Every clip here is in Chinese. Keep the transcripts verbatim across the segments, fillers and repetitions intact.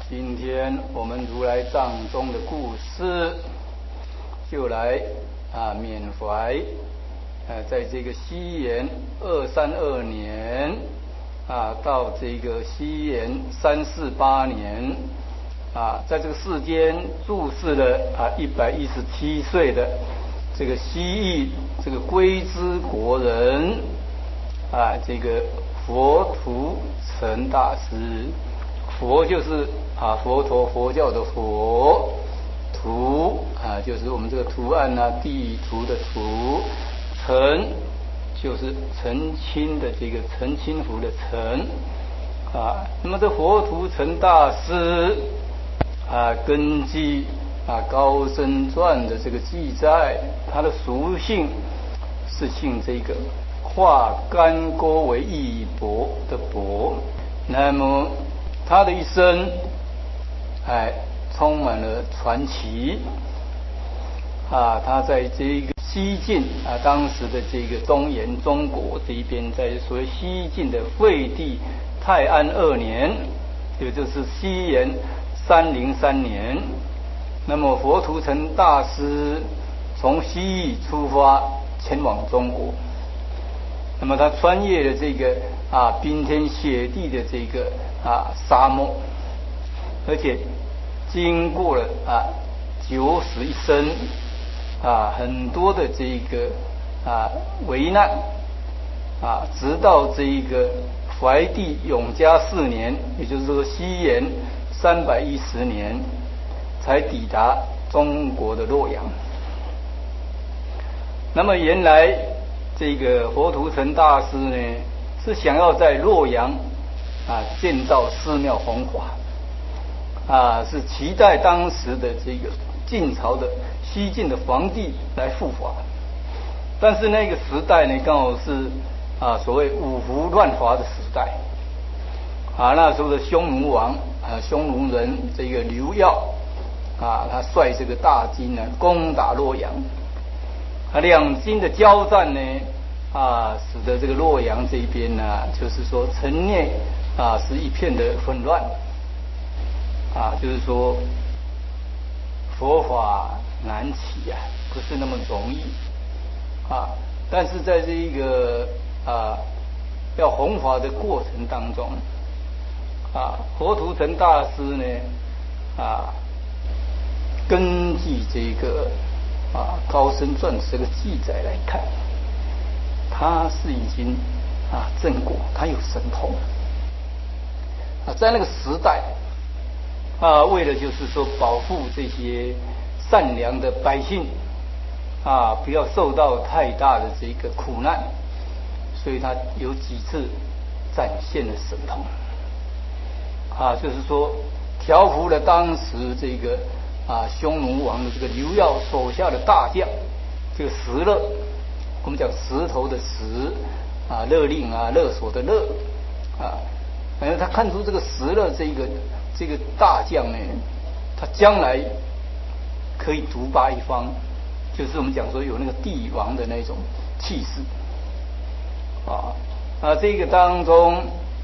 今天我们如来藏中的故事，就来啊缅怀，呃，在这个西元二三二年啊到这个西元三四八年啊，在这个世间住世了啊一百一十七岁的这个西域这个龟兹国人啊，这个佛图澄大师。佛就是啊佛陀佛教的佛，图啊就是我们这个图案啊地图的图，澄就是澄清的这个澄清符的澄啊。那么这佛图澄大师啊，根据啊高僧传的这个记载，他的俗姓是姓这个化干戈为义伯的伯。那么他的一生，哎，充满了传奇啊！他在这个西晋啊，当时的这个中原中国这一边，在所谓西晋的废帝泰安二年，也就是西元三零三年，那么佛图澄大师从西域出发前往中国。那么他穿越了这个啊冰天雪地的这个啊沙漠，而且经过了啊九死一生啊很多的这个啊危难啊，直到这一个怀帝永嘉四年，也就是说西元三百一十年，才抵达中国的洛阳。那么原来这个佛图澄大师呢，是想要在洛阳啊建造寺庙弘法啊，是期待当时的这个晋朝的西晋的皇帝来护法。但是那个时代呢，刚好是啊所谓五胡乱华的时代啊，那时候的匈奴王啊，匈奴人这个刘耀啊，他率这个大军呢攻打洛阳。啊，两军的交战呢，啊，使得这个洛阳这边呢，就是说城内啊是一片的混乱，啊，就是说佛法难起啊，不是那么容易啊。但是在这一个啊要弘法的过程当中，啊，佛图澄大师呢，啊，根据这个。啊，高僧传这个记载来看，他是已经啊正果，他有神通啊，在那个时代啊，为了就是说保护这些善良的百姓啊，不要受到太大的这个苦难，所以他有几次展现了神通啊，就是说调伏了当时这个。啊，匈奴王的这个刘耀手下的大将，这个石勒，我们讲石头的石，啊，勒令啊，勒索的勒，啊，反正他看出这个石勒这个这个大将呢，他将来可以独霸一方，就是我们讲说有那个帝王的那种气势，啊，啊，这个当中，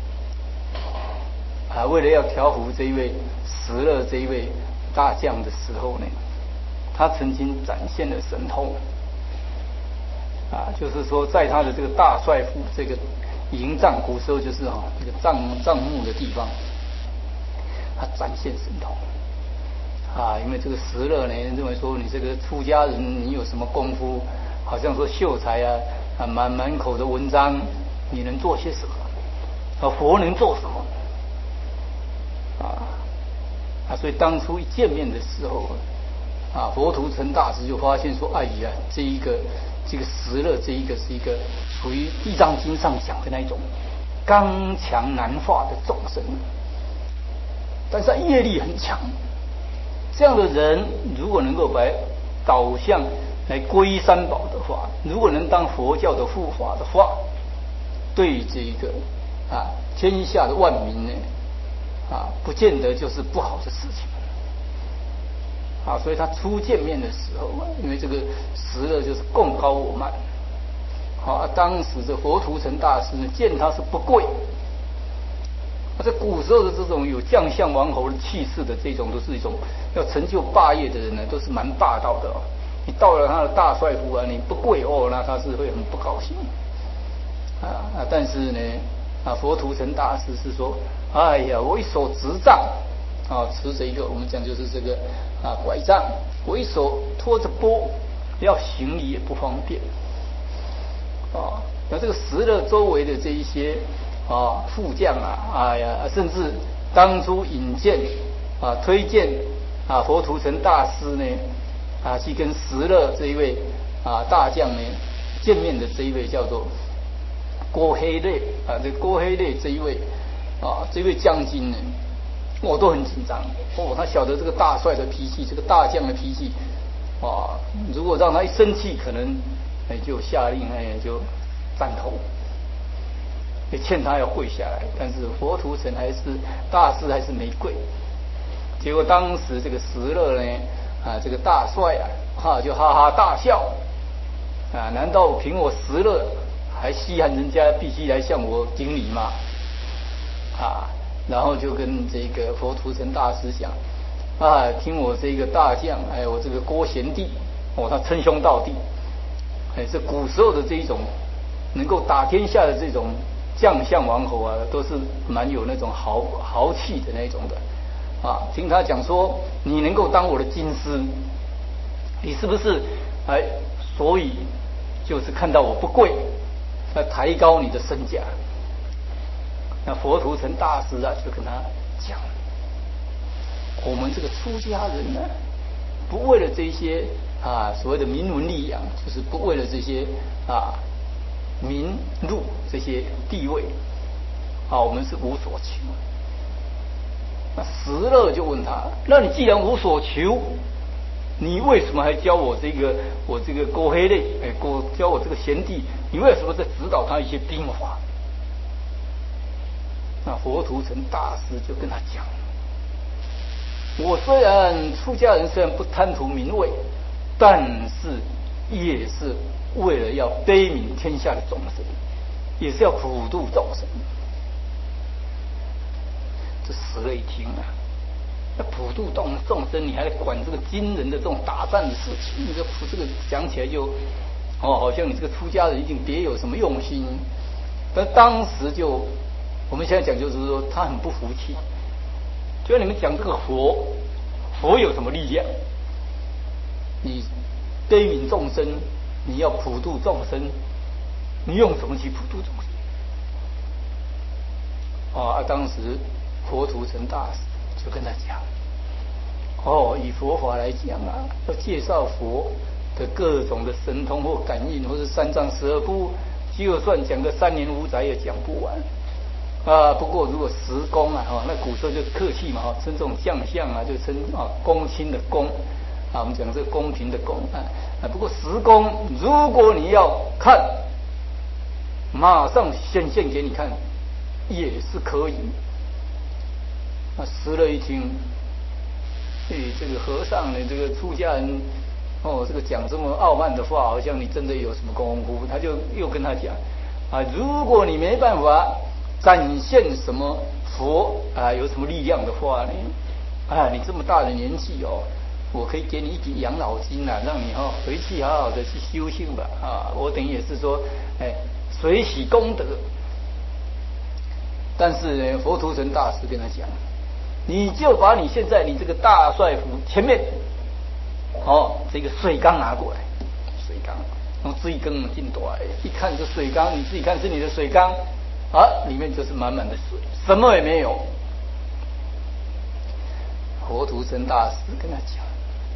啊，为了要调服这一位石勒这一位。大将的时候呢，他曾经展现了神通啊，就是说在他的这个大帅府这个营帐，古时候就是哈、哦、这个帐帐幕的地方，他展现神通啊，因为这个石勒呢认为说你这个出家人你有什么功夫，好像说秀才啊啊满满口的文章，你能做些什么？啊，佛能做什么？啊。啊，所以当初一见面的时候，啊，佛图澄大师就发现说，哎呀，这一个这个石勒，这一个是一个属于《地藏经》上讲的那种刚强难化的众生，但是他业力很强。这样的人如果能够把导向来皈依三宝的话，如果能当佛教的护法的话，对这个啊天下的万民呢。啊，不见得就是不好的事情啊，所以他初见面的时候，因为这个石勒就是贡高我慢，好、啊，当时的佛图澄大师呢，见他是不贵在古时候的这种有将相王侯的气势的这种，都是一种要成就霸业的人呢，都是蛮霸道的哦。你到了他的大帅府啊，你不跪哦，那他是会很不高兴啊啊！但是呢，啊，佛图澄大师是说，哎呀，我一手执杖啊，持着一个我们讲就是这个啊拐杖，我一手拖着钵，要行礼也不方便啊。那这个石勒周围的这一些啊副将啊，哎呀，甚至当初引荐啊推荐啊佛图澄大师呢啊去跟石勒这一位啊大将呢见面的这一位叫做郭黑烈啊，这郭黑烈这一位啊这位将军呢，我都很紧张哦，他晓得这个大帅的脾气，这个大将的脾气啊，如果让他一生气，可能哎就下令哎就斩头，也欠他要跪下来，但是佛图澄还是大师还是没跪。结果当时这个石勒呢啊这个大帅啊哈就哈哈大笑啊，难道凭我石勒还稀罕人家必须来向我顶礼吗？啊，然后就跟这个佛图澄大师讲啊，听我这个大将哎我这个郭贤弟哦，他称兄道弟，哎这古时候的这一种能够打天下的这种将相王侯啊，都是蛮有那种豪豪气的那种的啊。听他讲说，你能够当我的军师，你是不是哎？所以就是看到我不跪，要抬高你的身价。那佛图澄大师啊，就跟他讲，我们这个出家人呢，不为了这些啊所谓的名闻利养，就是不为了这些啊名禄这些地位啊，我们是无所求。那石勒就问他，那你既然无所求，你为什么还教我这个我这个郭黑烈哎，郭教我这个贤弟，你为什么在指导他一些兵法？那佛图澄大师就跟他讲，我虽然出家人虽然不贪图名位，但是也是为了要悲悯天下的众生，也是要普度众生。这石勒一听啊，那普度众众生，你还管这个惊人的这种打战的事情？你这这个讲起来就哦，好像你这个出家人一定别有什么用心。但当时就我们现在讲就是说，他很不服气。就像你们讲这个佛，佛有什么力量？你悲悯众生，你要普度众生，你用什么去普度众生？啊，当时佛图澄大师就跟他讲，哦，以佛法来讲啊，要介绍佛的各种的神通或感应，或是三藏十二部，就算讲个三年五载也讲不完。啊，不过如果十公啊，哈，那古时候就客气嘛，哈，称这种将相啊，就称啊公卿的公，啊，我们讲这个公平的公啊，啊，不过十公，如果你要看，马上显现给你看，也是可以。那石勒一听，哎，这个和尚呢，这个出家人，哦，这个讲这么傲慢的话，好像你真的有什么功夫，他就又跟他讲，啊，如果你没办法展现什么佛啊，有什么力量的话呢？啊，你这么大的年纪哦，我可以给你一笔养老金啊，让你哈、哦、回去好好的去修行吧啊！我等于也是说，哎，随喜功德。但是呢，佛图澄大师跟他讲，你就把你现在你这个大帅府前面，哦，这个水缸拿过来，水缸，用水缸进来，一看这水缸，你自己看是你的水缸。啊，里面就是满满的水，什么也没有。佛图澄大师跟他讲，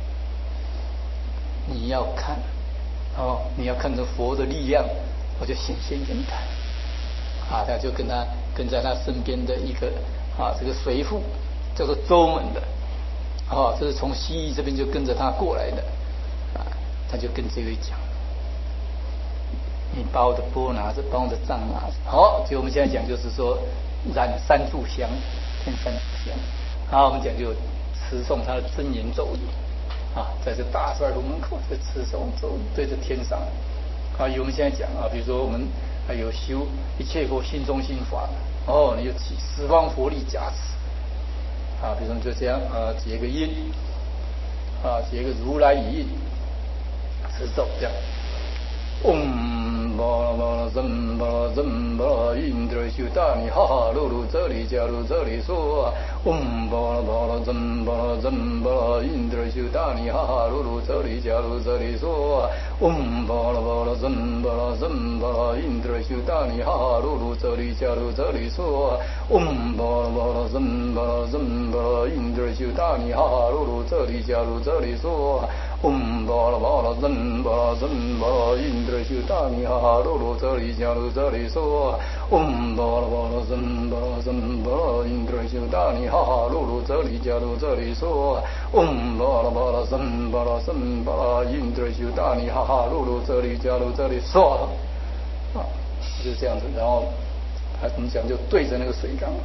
你要看，哦，你要看着佛的力量，我就显现给你看。啊，他就跟他跟在他身边的一个啊，这个随父叫做周门的，哦，这是从西域这边就跟着他过来的，啊，他就跟这位讲。你把我的钵拿着，把我的杖拿着。好，就我们现在讲，就是说燃三炷香，添三炷香。好，我们讲就持诵他的真言咒语啊，在这大帅府门口，这个持诵咒语对着天上。啊，以我们现在讲啊，比如说我们还有修一切佛心中心法哦，你就起十方佛力加持啊。比如说就这样啊，结个印啊，结个如来语印，持咒这样。嗡巴拉巴拉僧巴拉僧巴拉印德修达尼哈哈噜噜这里加噜这里说。嗡巴拉巴拉僧巴拉僧巴拉印德修达尼哈哈噜噜这里加噜这里说。嗡巴拉巴拉僧巴拉僧巴拉印德修达尼哈哈噜噜这里加噜这里说。嗡巴拉巴拉僧巴拉僧巴拉印德修达尼哈哈噜噜这里加噜这里说。嗡巴拉巴拉僧巴拉僧巴拉印德修达尼哈哈噜噜这里加噜这里说。嗡巴拉巴拉僧巴拉僧巴拉印德修达尼哈哈噜噜这里加噜这里说。嗡巴拉巴拉僧巴拉僧巴拉印德修达尼哈哈噜噜这里加噜这里说。啊，就是这样子。然后还怎么讲？就对着那个水缸，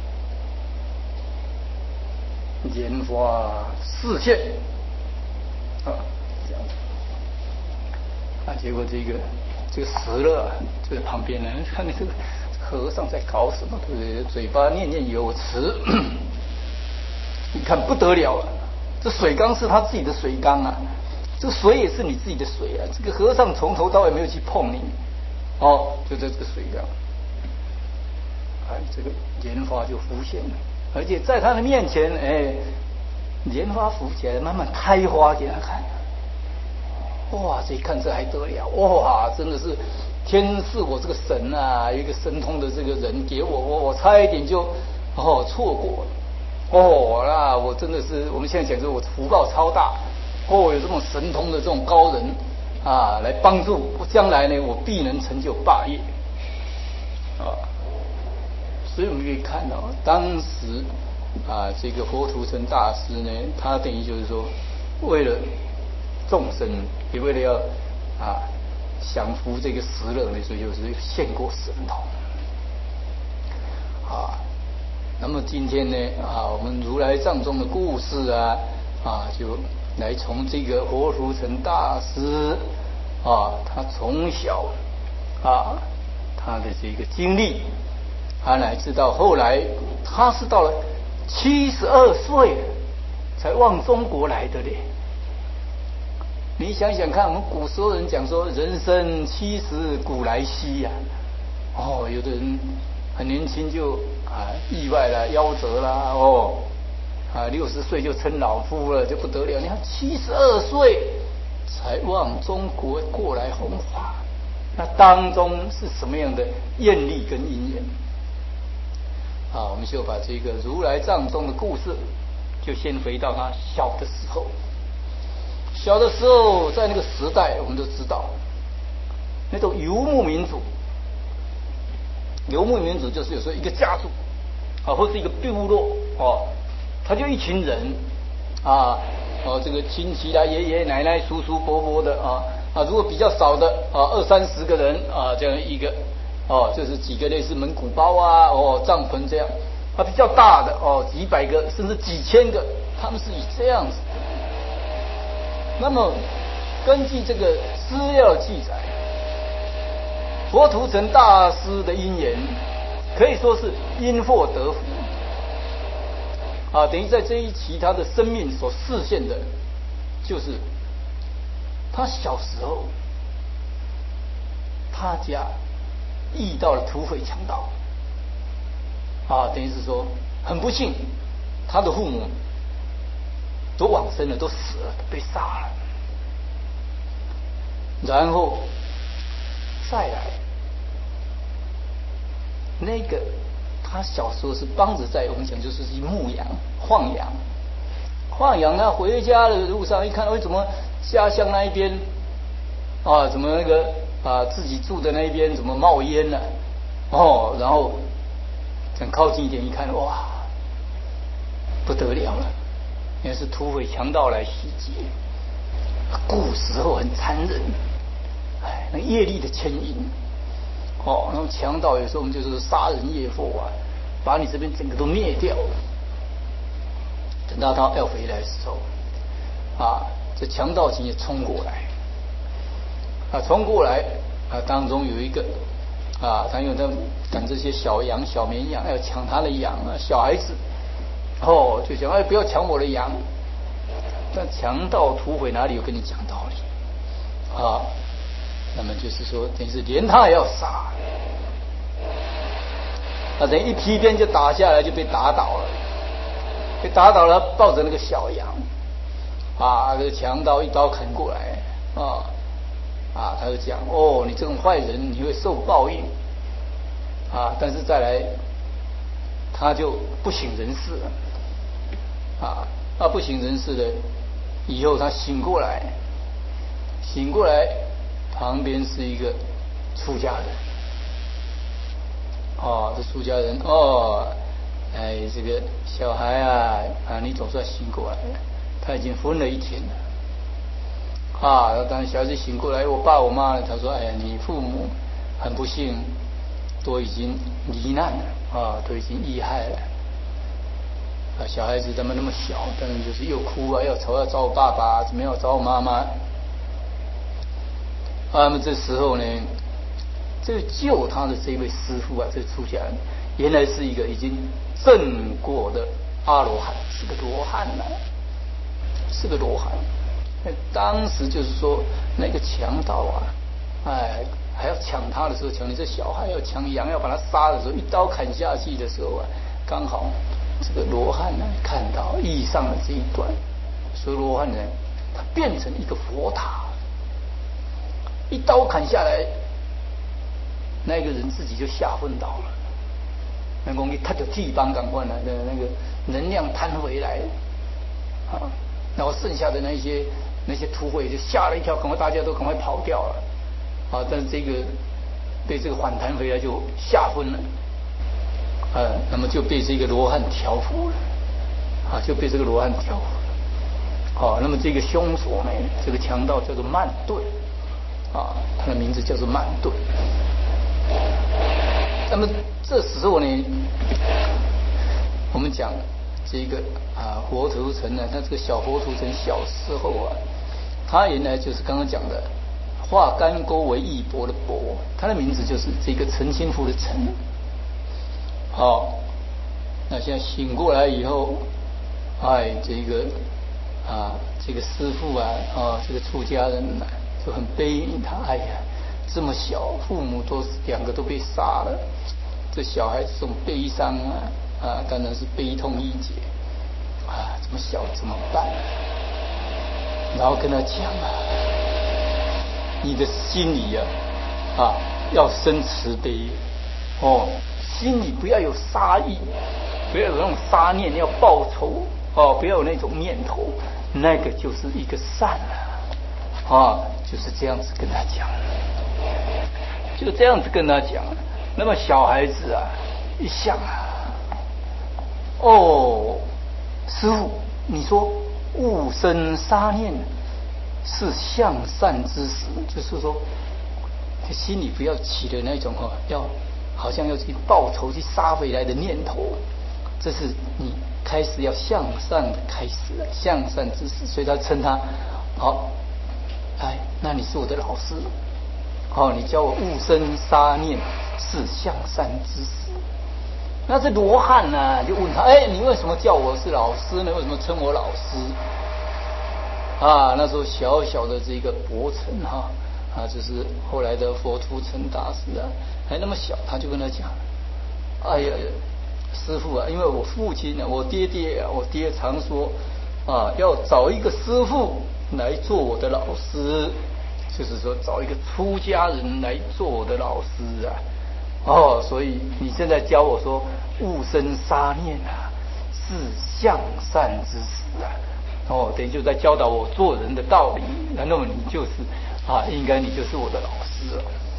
莲花视线。啊，这样子啊，结果这个这个石勒啊就在旁边呢，看你这个和尚在搞什么？对不对？嘴巴念念有词，你看不得了了。这水缸是他自己的水缸啊，这个水也是你自己的水啊。这个和尚从头到尾没有去碰你，哦，就在这个水缸，哎，这个莲花就浮现了，而且在他的面前，哎。莲花浮起来，慢慢开花给他看。哇，这一看这还得了！哇，真的是天赐我这个神啊，一个神通的这个人给我，我我差一点就哦错过了。哦，那我真的是我们现在讲说，我福报超大。哦，有这种神通的这种高人啊，来帮助我，将来呢，我必能成就霸业啊。所以我们可以看到，当时。啊，这个佛图澄大师呢，他等于就是说，为了众生，也为了要啊降服这个石勒呢，所以就是现过神通啊。那么今天呢，啊，我们如来藏中的故事啊，啊，就来从这个佛图澄大师啊，他从小啊，他的这个经历，他乃至到后来，他是到了。七十二岁才往中国来的嘞！你想想看，我们古时候人讲说，人生七十古来稀呀、啊。哦，有的人很年轻就啊意外了，夭折啦，哦，啊六十岁就成老夫了，就不得了。你看七十二岁才往中国过来弘法，那当中是什么样的愿力跟因缘？啊，我们就把这个如来藏中的故事，就先回到他小的时候。小的时候，在那个时代，我们都知道，那种游牧民族，游牧民族就是有时候一个家族啊，或是一个部落哦，他就一群人啊，哦，这个亲戚啦、爷爷奶奶、叔叔伯伯的啊啊，如果比较少的啊，二三十个人啊，这样一个。哦，就是几个类似蒙古包啊，哦，帐篷这样，啊，比较大的哦，几百个甚至几千个，他们是以这样子的。那么，根据这个资料记载，佛图澄大师的因缘可以说是因祸得福啊，等于在这一期他的生命所示现的，就是他小时候，他家。遇到了土匪强盗，啊，等于是说很不幸，他的父母都往生了，都死了，都被杀了。然后再来，那个他小时候是帮着在我们讲就是去牧羊、放羊，放羊他回家的路上一看，为什么家乡那一边啊，怎么那个？啊，自己住的那边怎么冒烟了、啊？哦，然后想靠近一点一看，哇，不得了了，原来是土匪强盗来袭击。古时候很残忍，哎，那业力的牵引，哦，那种强盗有时候我们就是杀人业火啊，把你这边整个都灭掉了。等到他要回来的时候，啊，这强盗群也冲过来。啊，冲过来啊！当中有一个啊，他因为他赶这些小羊、小绵羊要抢他的羊啊，小孩子哦就想哎不要抢我的羊，但强盗土匪哪里有跟你讲道理啊？那么就是说，等于是连他也要杀，那等于一劈鞭就打下来，就被打倒了，被打倒了，抱着那个小羊，啊，这个强盗一刀砍过来，啊啊，他就讲哦，你这种坏人，你会受报应，啊，但是再来，他就不省人事了，啊，他不省人事的，以后他醒过来，醒过来。旁边是一个出家人，哦，这出家人哦，哎，这个小孩啊啊，你总算醒过来了。他已经昏了一天了，啊，当小孩子醒过来，我爸我妈，他说，哎呀，你父母很不幸，都已经罹难了啊，都已经遇害了。啊，小孩子他们那么小，当然就是又哭啊，要吵要找我爸爸，怎么样找我妈妈。那么这时候呢，这个救他的这位师父啊，这个出家人原来是一个已经证过的阿罗汉，是个罗汉呐、啊，是个罗汉。当时就是说那个强盗啊，哎，还要抢他的时候，抢你这小孩要抢羊要把他杀的时候，一刀砍下去的时候啊，刚好这个罗汉呢看到遇上了这一段，所以罗汉呢，他变成一个佛塔。一刀砍下来，那个人自己就吓昏倒了。那公一他就替帮赶快了，那那个能量弹回来，啊，然后剩下的那些那些土匪就吓了一跳，赶快大家都赶快跑掉了，啊，但是这个被这个反弹回来就吓昏了，啊，那么就被这个罗汉调伏了，啊，就被这个罗汉调伏了，好，那么这个凶手呢，这个强盗叫做曼顿。啊，他的名字叫做曼顿。那么这时候呢，我们讲这个啊佛图澄呢，他这个小佛图澄小时候啊，他原来就是刚刚讲的化干沟为义帛的帛，他的名字就是这个陈清福的陈。好，那现在醒过来以后，哎，这个啊这个师父啊啊这个出家人啊。就很悲悯他，哎呀，这么小，父母都两个都被杀了，这小孩子这种悲伤啊啊，当然是悲痛欲绝啊，这么小怎么办？然后跟他讲啊，你的心里啊啊要生慈悲哦，心里不要有杀意，不要有那种杀念，要报仇哦，不要有那种念头，那个就是一个善啊。啊，就是这样子跟他讲，就这样子跟他讲。那么小孩子啊，一想啊，哦，师父，你说勿生杀念是向善之时，就是说，心里不要起的那种哈，要好像要去报仇、去杀回来的念头，这是你开始要向善的开始了，向善之时，所以他称他好。哎，那你是我的老师，哦，你教我勿生杀念是向善之时。那这罗汉呢，就问他，哎，你为什么叫我是老师呢？为什么称我老师？啊，那时候小小的这个伯承哈啊，就是后来的佛图澄大师啊，还那么小，他就跟他讲，哎呀，师父啊，因为我父亲呢，我爹爹啊，我爹常说啊，要找一个师父来做我的老师，就是说找一个出家人来做我的老师啊。哦，所以你现在教我说勿生杀念啊，是向善之时啊。哦，等于就在教导我做人的道理。那么你就是啊，应该你就是我的老师了。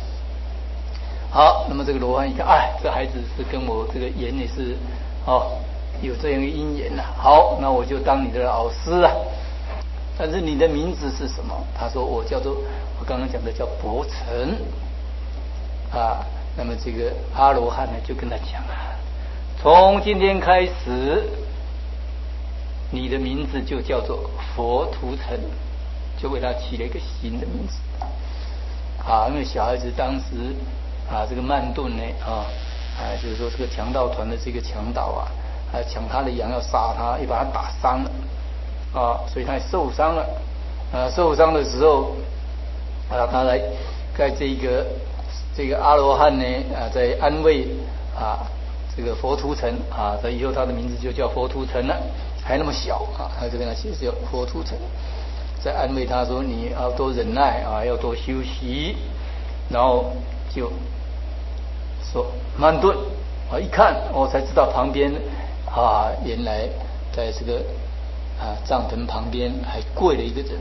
好，那么这个罗汉一看，哎，这孩子是跟我这个缘也是哦有这样一个因缘呐、啊。好，那我就当你的老师啊。但是你的名字是什么？他说我叫做我刚刚讲的叫伯承啊。那么这个阿罗汉呢就跟他讲啊，从今天开始，你的名字就叫做佛图澄，就为他起了一个新的名字啊。因为小孩子当时啊，这个曼顿呢啊，啊，就是说这个强盗团的这个强盗啊，啊抢他的羊要杀他，也把他打伤了啊，所以他也受伤了。啊，受伤的时候啊，他来在这个这个阿罗汉呢啊，在安慰啊这个佛图澄啊，在以后他的名字就叫佛图澄了，还那么小啊，他就跟他写叫佛图澄，在安慰他说你要多忍耐啊，要多休息，然后就说曼顿啊，一看我才知道旁边啊，原来在这个啊帐篷旁边还跪了一个人。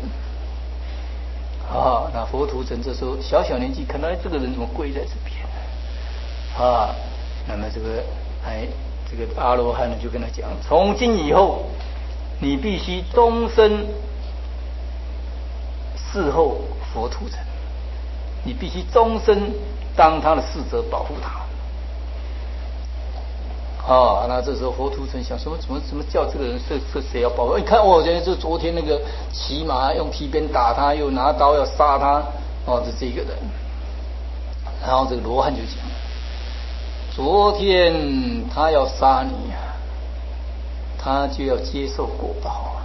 啊，那佛图澄这时候小小年纪，看到这个人怎么跪在这边啊？那么这个哎，这个阿罗汉呢就跟他讲，从今以后，你必须终身侍候佛图澄，你必须终身当他的侍者，保护他。啊，那这时候佛图澄想说，怎么怎么叫这个人是是谁要保护？一看哦，原来是昨天那个骑马用皮鞭打他，又拿刀要杀他，哦，是这个人。然后这个罗汉就讲，昨天他要杀你啊，他就要接受果报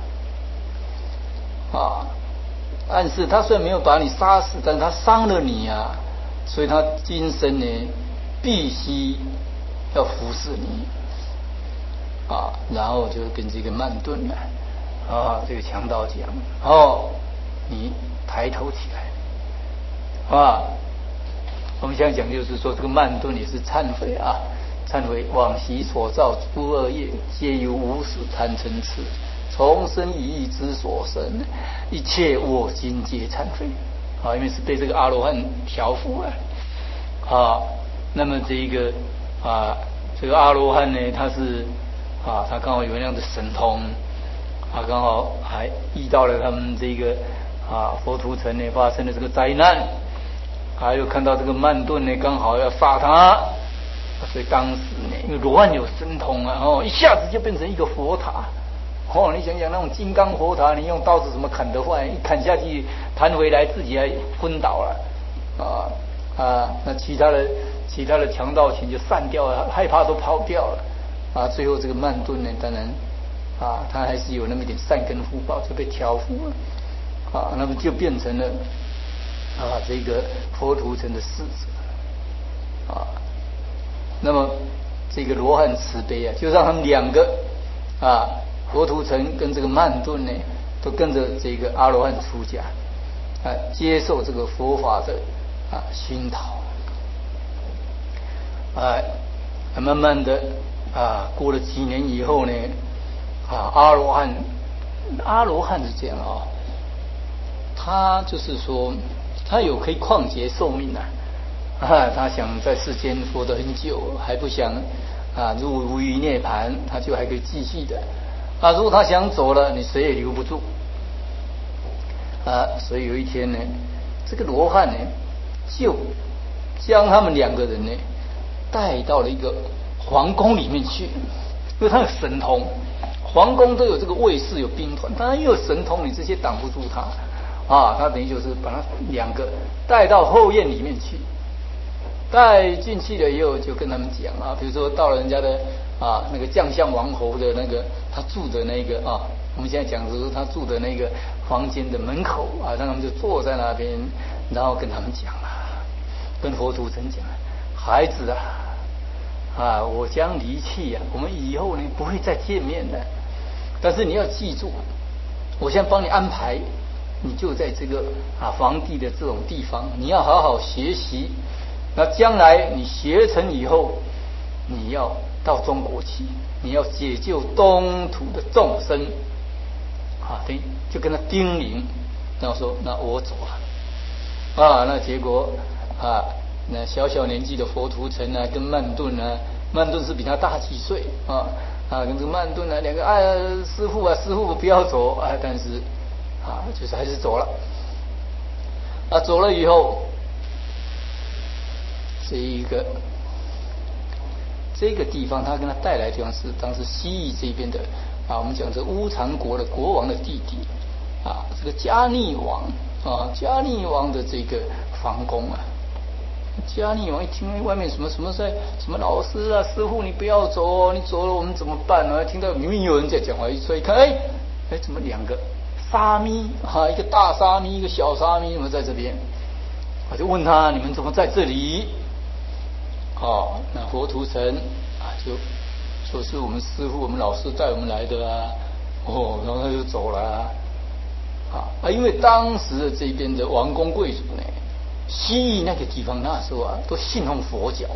啊。但是他虽然没有把你杀死，但是他伤了你啊，所以他今生呢必须要服侍你啊。然后就跟这个曼顿啊，啊这个强盗讲，哦，你抬头起来啊。我们现在讲就是说，这个曼顿也是忏悔啊，忏悔往昔所造诸恶业，皆由无始贪嗔痴，从生一意之所生，一切我今皆忏悔啊，因为是被这个阿罗汉调伏了啊。那么这一个啊，这个阿罗汉呢，他是啊，他刚好有那样的神通啊，刚好还遇到了他们这个啊佛图澄呢发生的这个灾难。还有看到这个曼顿呢，刚好要杀他，所以当时呢，因为罗汉有神通啊，哦，一下子就变成一个佛塔，哦，你想想那种金刚佛塔，你用刀子怎么砍得坏？一砍下去，弹回来自己还昏倒了，啊啊，那其他的其他的强盗群就散掉了，害怕都跑掉了，啊，最后这个曼顿呢，当然啊，他还是有那么一点善根福报，就被调伏了，啊，那么就变成了。啊，这个佛图澄的侍者啊，那么这个罗汉慈悲啊，就让他们两个啊，佛图澄跟这个曼顿呢，都跟着这个阿罗汉出家啊，接受这个佛法的啊熏陶啊，慢慢的啊，过了几年以后呢，啊，阿罗汉阿罗汉是这样啊，他就是说。他有可以旷劫寿命啊，啊，他想在世间活得很久，还不想啊入无余涅槃，他就还可以继续的啊。如果他想走了，你谁也留不住啊。所以有一天呢，这个罗汉呢，就将他们两个人呢带到了一个皇宫里面去，因为他有神通，皇宫都有这个卫士有兵团，当然又有神通，你这些挡不住他。啊，他等于就是把他两个带到后院里面去，带进去了以后就跟他们讲啊，比如说到了人家的啊那个将相王侯的那个他住的那个啊，我们现在讲的是他住的那个房间的门口啊，让他们就坐在那边，然后跟他们讲啊，跟佛图澄讲，孩子啊啊，我将离去啊，我们以后呢不会再见面的，但是你要记住，我现在帮你安排。你就在这个啊皇帝的这种地方，你要好好学习。那将来你学成以后，你要到中国去，你要解救东土的众生啊！对，就跟他叮咛，然后说：“那我走了。”啊，那结果啊，那小小年纪的佛图澄啊，跟曼顿啊，曼顿是比他大几岁啊啊，跟这个曼顿啊两个哎、啊，师父啊，师父不要走啊，但是。啊，就是还是走了。啊，走了以后，这一个这个地方，他跟他带来的地方是当时西域这边的啊，我们讲这乌长国的国王的弟弟啊，这个迦逆王啊，迦逆王的这个皇宫啊， 迦泥王一听外面什么什么在什么老师啊师傅你不要走哦，你走了我们怎么办呢？听到明明有人在讲话，一出来一看，哎哎怎么两个沙弥啊，一个大沙弥一个小沙弥怎么在这边？我就问他你们怎么在这里？哦，那佛图澄啊就说是我们师傅我们老师带我们来的啊。哦，然后他就走了啊。啊，因为当时的这边的王公贵族呢，西域那个地方那时候啊，都信奉佛教。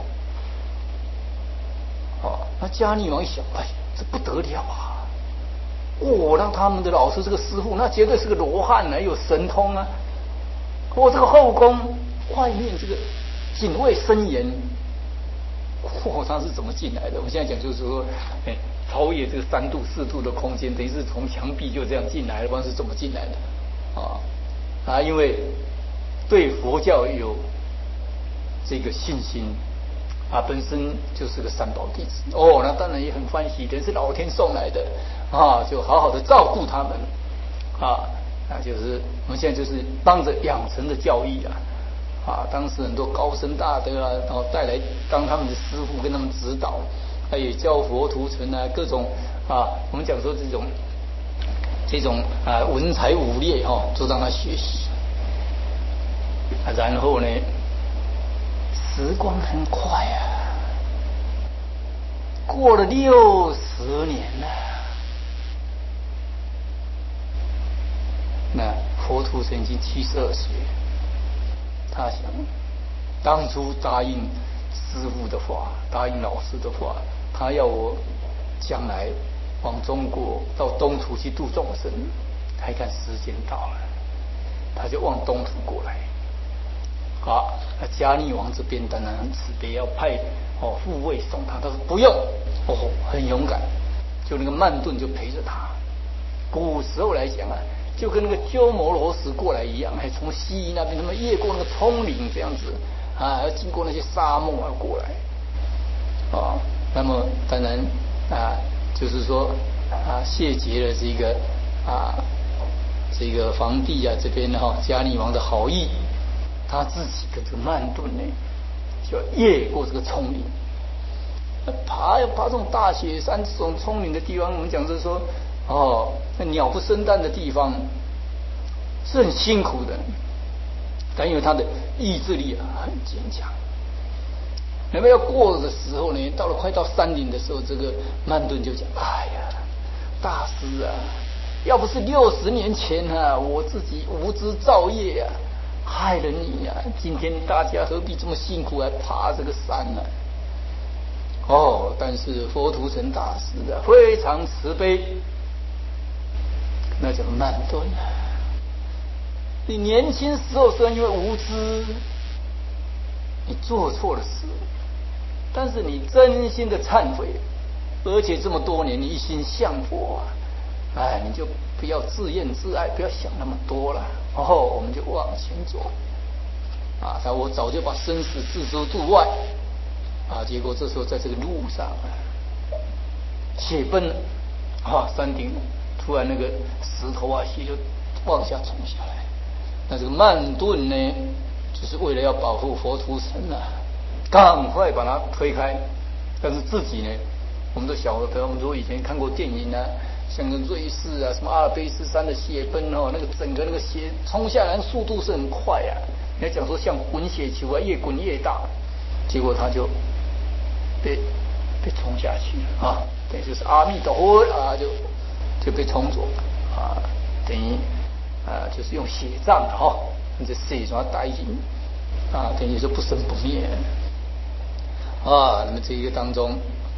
哦，那迦泥王一想，哎，这不得了啊！哦，让他们的老师这个师傅，那绝对是个罗汉啊，有神通啊！我、哦、这个后宫外面这个警卫森严，哦，他是怎么进来的？我们现在讲就是说，哎，超越这个三度四度的空间，等于是从墙壁就这样进来了，不知道是怎么进来的啊啊！因为对佛教有这个信心啊，本身就是个三宝弟子哦，那当然也很欢喜，等于是老天送来的啊，就好好的照顾他们啊，那就是我们现在就是帮着养成的教义啊。啊，当时很多高僧大德啊，然后带来当他们的师傅，跟他们指导，他也教佛图澄啊，各种啊，我们讲说这种这种啊文才武略哈、哦，都让他学习。啊，然后呢，时光很快啊，过了六十年了。那佛图澄已经七十二岁。他想，当初答应师父的话，答应老师的话，他要我将来往中国到东土去度众生。他一看时间到了，他就往东土过来。好，那迦泥王这边当然很慈悲，要派哦护卫送他，他说不用，哦很勇敢，就那个曼顿就陪着他。古时候来讲啊，就跟那个鸠摩罗什过来一样，还从西域那边他们越过那个葱岭这样子啊，要经过那些沙漠要过来啊。那么当然啊，就是说啊，谢绝了这个啊这个皇帝啊这边哈迦泥王的好意，他自己跟这个曼顿呢，就要越过这个葱岭。爬要爬这种大雪山这种葱岭的地方，我们讲就是说，哦，那鸟不生蛋的地方是很辛苦的，但因为他的意志力啊很坚强。那么要过的时候呢，到了快到山顶的时候，这个曼顿就讲：“哎呀，大师啊，要不是六十年前啊，我自己无知造业啊，害了你啊，今天大家何必这么辛苦来爬这个山呢、啊？”哦，但是佛图澄大师啊，非常慈悲，那叫曼顿啊。你年轻时候虽然因为无知，你做错了事，但是你真心的忏悔，而且这么多年你一心向佛啊，哎，你就不要自怨自艾，不要想那么多了。哦，我们就往前走啊！他我早就把生死置诸度外。啊！结果这时候在这个路上啊，雪崩啊，山顶突然那个石头啊，雪就往下冲下来。那这个曼顿呢，就是为了要保护佛图澄啊，赶快把它推开。但是自己呢，我们都晓得，我们如果以前看过电影啊，像个瑞士啊，什么阿尔卑斯山的雪崩哦，那个整个那个雪冲下来速度是很快啊。你要讲说像滚雪球啊，越滚越大，结果他就。被被冲下去了啊，等于就是阿弥陀佛啊，就就被冲走了啊，等于啊就是用血葬了哈，这血抓带进啊，等于说不生不灭啊。那么这个当中，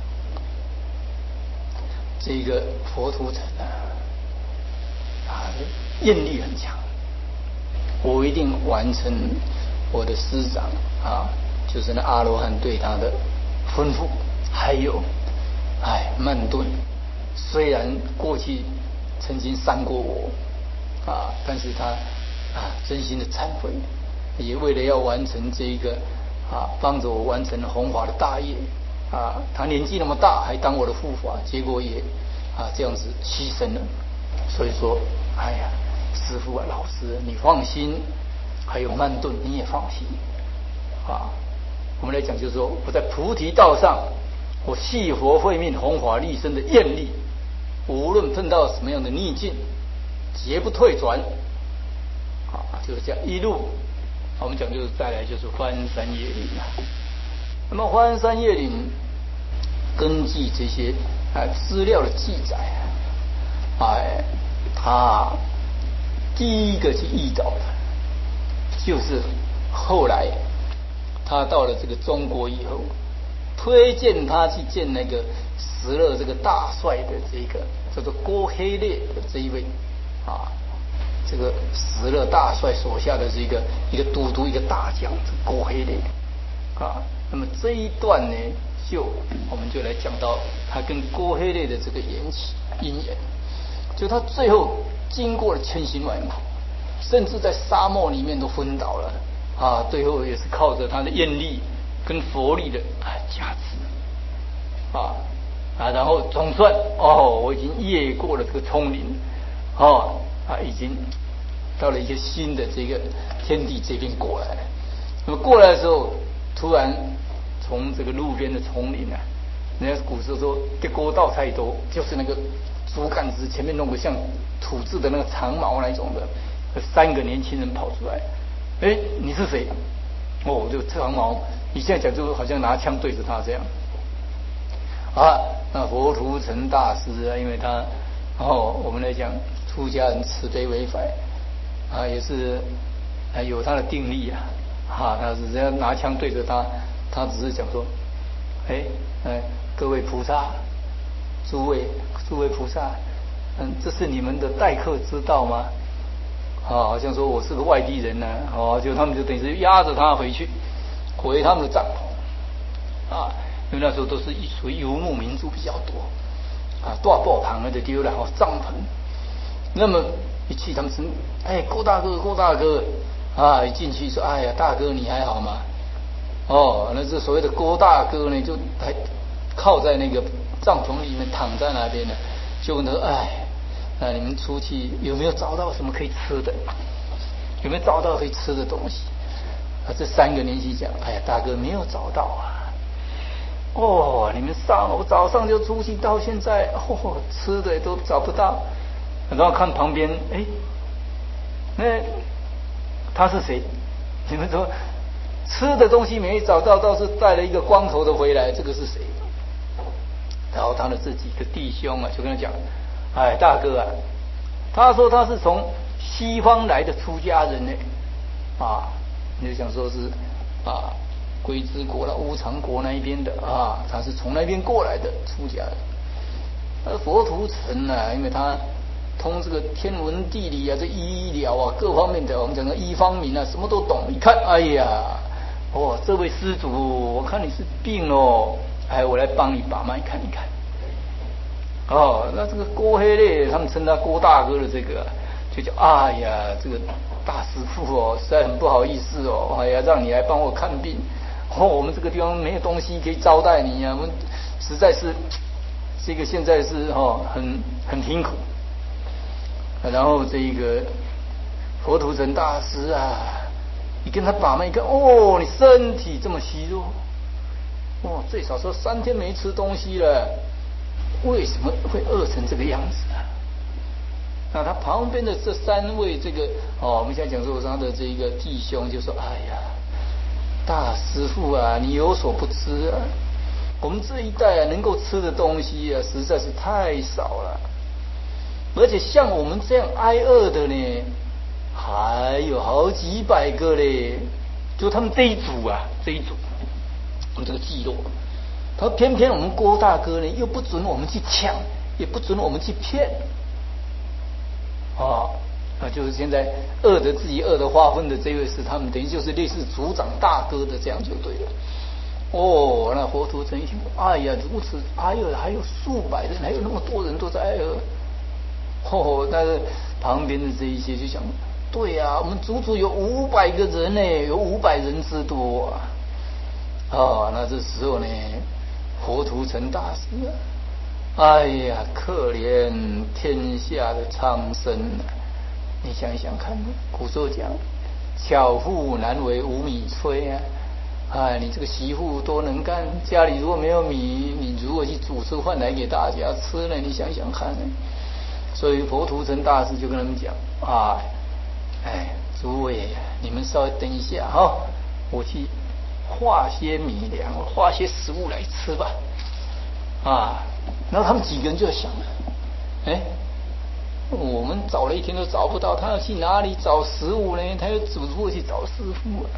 这个佛图澄啊，啊愿力很强，我一定完成我的师长啊，就是那阿罗汉对他的吩咐。还有，哎，曼顿虽然过去曾经伤过我啊，但是他啊真心的忏悔，也为了要完成这一个啊帮着我完成弘法的大业啊，他年纪那么大还当我的护法，结果也啊这样子牺牲了。所以说，哎呀，师父啊，老师你放心，还有曼顿你也放心啊。 我们来讲，就是说我在菩提道上，我系佛慧命，弘法利生的愿力，无论碰到什么样的逆境，绝不退转。啊，就是这样一路。我们讲就是再来就是翻山越岭啊。那么翻山越岭，根据这些啊资料的记载啊，哎，他第一个去遇到的，就是后来他到了这个中国以后，推荐他去见那个石勒这个大帅的这个叫做郭黑烈的这一位啊。这个石勒大帅手下的是一个一个都督，一个大将，郭黑烈啊。那么这一段呢，就我们就来讲到他跟郭黑烈的这个缘起因缘。就他最后经过了千辛万苦，甚至在沙漠里面都昏倒了啊，最后也是靠着他的愿力跟佛力的啊加持啊啊，然后总算哦，我已经越过了这个丛林哦。啊，已经到了一个新的这个天地这边过来了。那么过来的时候，突然从这个路边的丛林啊，人家古时候说“给锅道菜多”，就是那个竹竿子前面弄个像土制的那个长矛那种的，三个年轻人跑出来，哎，你是谁？哦，这个长矛，你现在讲就好像拿枪对着他这样。啊，那佛图澄大师啊，因为他，哦，我们来讲。出家人慈悲为怀啊，也是啊有他的定力啊，哈，他是这样拿枪对着他，他只是讲说，哎哎，各位菩萨，诸位诸位菩萨，嗯，这是你们的待客之道吗？啊，好像说我是个外地人呢，哦，就他们就等于是押着他回去，回他们的帐篷啊，因为那时候都是属于游牧民族比较多啊，大布棚的就丢了哦，帐篷。那么一去他们是哎郭大哥郭大哥啊，一进去说哎呀大哥你还好吗？哦，那这所谓的郭大哥呢，就还靠在那个帐篷里面躺在那边呢，就问他哎，那你们出去有没有找到什么可以吃的？有没有找到可以吃的东西？啊，这三个年轻讲哎呀大哥没有找到啊。哦，你们上午早上就出去到现在，哦，吃的都找不到。然后看旁边，哎，那他是谁？你们说吃的东西没找到，倒是带了一个光头的回来，这个是谁？然后他的这几个弟兄啊，就跟他讲，哎，大哥啊，他说他是从西方来的出家人呢，啊，你就想说是啊，龟兹国了、乌常国那一边的啊，他是从那边过来的出家人。而佛图澄啊，因为他通这个天文地理啊，这医疗啊各方面的，我们讲的医方面啊，什么都懂。一看，哎呀，哦，这位施主，我看你是病哦，哎，我来帮你把脉看一看。哦，那这个郭黑烈，他们称他郭大哥的这个，就叫哎呀，这个大师父哦，实在很不好意思哦，哎呀，让你来帮我看病。哦，我们这个地方没有东西可以招待你啊，我们实在是。这个现在是哦，很很辛苦，然后这一个佛图澄大师啊，你跟他把脉一看，哦，你身体这么虚弱，哦，最少说三天没吃东西了，为什么会饿成这个样子啊？那他旁边的这三位这个哦，我们现在讲说他的这一个弟兄就说，哎呀，大师父啊，你有所不知啊。我们这一代啊，能够吃的东西啊，实在是太少了。而且像我们这样挨饿的呢，还有好几百个嘞。就他们这一组啊，这一组，我们这个记录，他偏偏我们郭大哥呢，又不准我们去抢，也不准我们去骗。哦，啊，就是现在饿的自己饿的花分的这位是他们，等于就是类似组长大哥的这样就对了。哦，那佛图澄一听，哎呀，如此挨饿，还有数百人，还有那么多人都在挨饿。哦，但是旁边的这一些就想，对呀、啊，我们足足有五百个人呢，有五百人之多啊。哦，那这时候呢，佛图澄大师啊，哎呀，可怜天下的苍生啊！你想一想看，古时候讲，巧妇难为无米炊啊。 哎，你这个媳妇多能干，家里如果没有米，你如果去煮出饭来给大家吃呢？你想想看呢。所以佛图澄大师就跟他们讲啊，哎，诸位，你们稍微等一下哈、哦，我去化些米粮，化些食物来吃吧。啊，然后他们几个人就想了，哎，我们找了一天都找不到，他要去哪里找食物呢？他又只不过去找师父啊。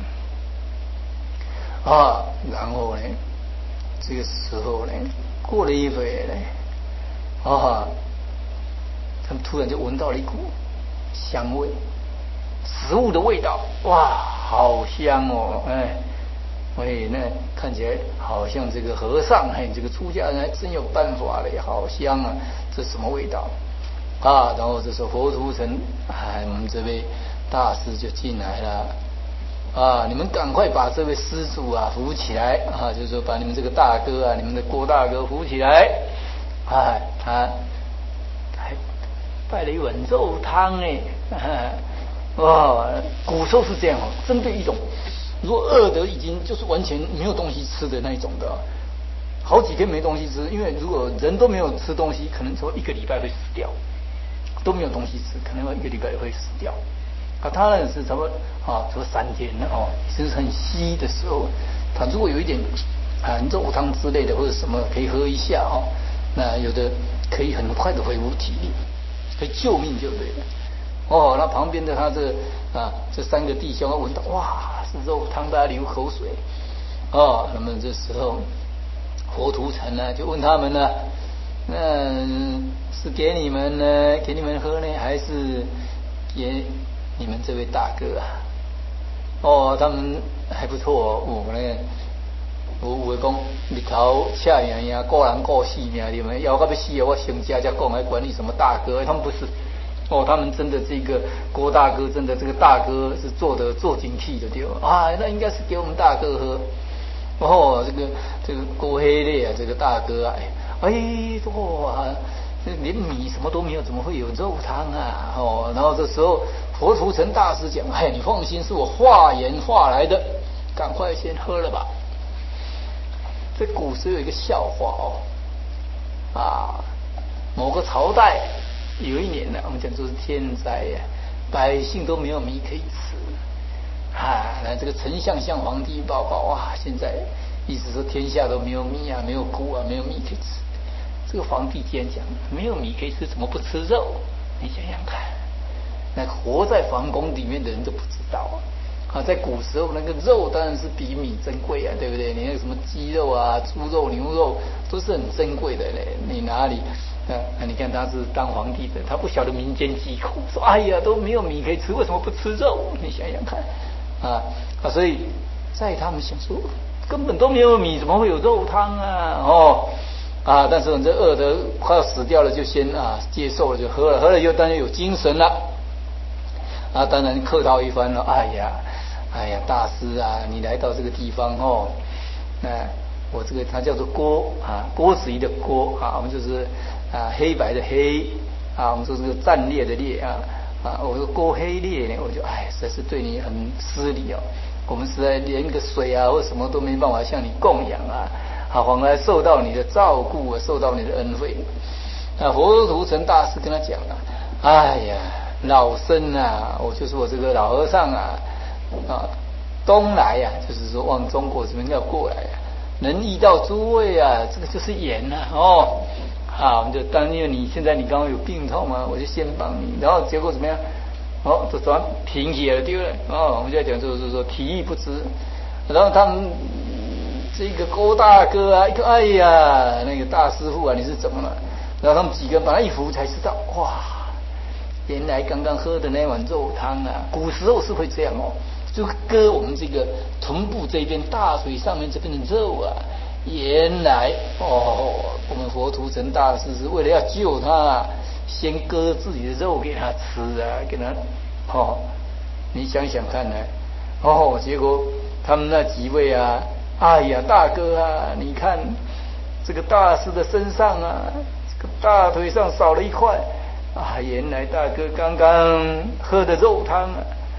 啊，然后呢，这个时候呢，过了一会呢，啊，他们突然就闻到了一股香味，食物的味道，哇，好香哦，哎，喂，那看起来好像这个和尚，哎，这个出家人还真有办法嘞，好香啊，这什么味道？啊，然后这时候佛图澄，哎，我们这位大师就进来了。啊！你们赶快把这位施主啊扶起来啊！就是说，把你们这个大哥啊，你们的郭大哥扶起来。啊，他还带了一碗肉汤哎！哇，古时候是这样哦，针对一种如果饿得已经就是完全没有东西吃的那一种的，好几天没东西吃，因为如果人都没有吃东西，可能说一个礼拜会死掉，都没有东西吃，可能一个礼拜会死掉。啊，他呢是差不多啊，说三天哦，是很稀的时候，他如果有一点啊肉汤之类的或者什么可以喝一下哦，那有的可以很快的恢复体力，可以救命就对了。哦，那旁边的他这啊这三个弟兄闻到哇是肉汤，大家流口水。哦，那么这时候佛图澄呢就问他们呢，那是给你们呢给你们喝呢，还是给你们这位大哥啊？哦，他们还不错哦。我呢，有有的讲日头赤洋洋，个人个性命，你们要到要死了，我成家才讲来管你什么大哥？他们不是。哦，他们真的这个郭大哥，真的这个大哥是做的做精气的对吧？啊，那应该是给我们大哥喝。哦，这个这个郭黑烈啊，这个大哥啊，哎，哇！连米什么都没有，怎么会有肉汤啊？哦，然后这时候佛图澄大师讲：“哎，你放心，是我化缘化来的，赶快先喝了吧。”这古时有一个笑话哦，啊，某个朝代有一年呢，我们讲说是天灾呀，百姓都没有米可以吃，啊，那这个丞相向皇帝报告啊，现在意思说天下都没有米啊，没有谷啊，没有米可以吃。这个皇帝既然讲没有米可以吃，怎么不吃肉？你想想看，那活在皇宫里面的人都不知道啊！在古时候，那个肉当然是比米珍贵啊，对不对？你那个什么鸡肉啊、猪肉、牛肉都是很珍贵的嘞。你哪里啊？你看他是当皇帝的，他不晓得民间疾苦，说哎呀都没有米可以吃，为什么不吃肉？你想想看啊啊！所以在他们想说，根本都没有米，怎么会有肉汤啊？哦。啊！但是你这饿得快要死掉了，就先啊接受了，就喝了，喝了以后当然有精神了，啊，当然客套一番了。哎呀，哎呀，大师啊，你来到这个地方哦，那、啊、我这个它叫做郭啊，郭子仪的郭啊，我们就是啊黑白的黑啊，我们说这个战烈的烈啊啊，我说郭黑烈呢，我就哎，实在是对你很失礼哦，我们实在连个水啊或什么都没办法向你供养啊。好，反而受到你的照顾啊，受到你的恩惠。啊，佛图澄大师跟他讲了，哎呀，老僧啊，我就是我这个老和尚啊，啊，东来呀、啊，就是说往中国这边要过来啊，能遇到诸位啊，这个就是缘呐、啊，哦，好，我们就当因为你现在你刚刚有病痛嘛，我就先帮你，然后结果怎么样？哦，就转平起了丢了，哦，我们就在讲就是说体意不支，然后他们。这个郭大哥啊，一个哎呀，那个大师傅啊，你是怎么了？然后他们几个人把他一扶，才知道，哇，原来刚刚喝的那碗肉汤啊，古时候是会这样哦，就割我们这个臀部这边大腿上面这边的肉啊，原来哦，我们佛图澄大师是为了要救他，先割自己的肉给他吃啊，给他哦，你想想看呢，哦，结果他们那几位啊。哎呀，大哥啊，你看这个大师的身上啊，这个大腿上少了一块啊，原来大哥刚刚喝的肉汤啊。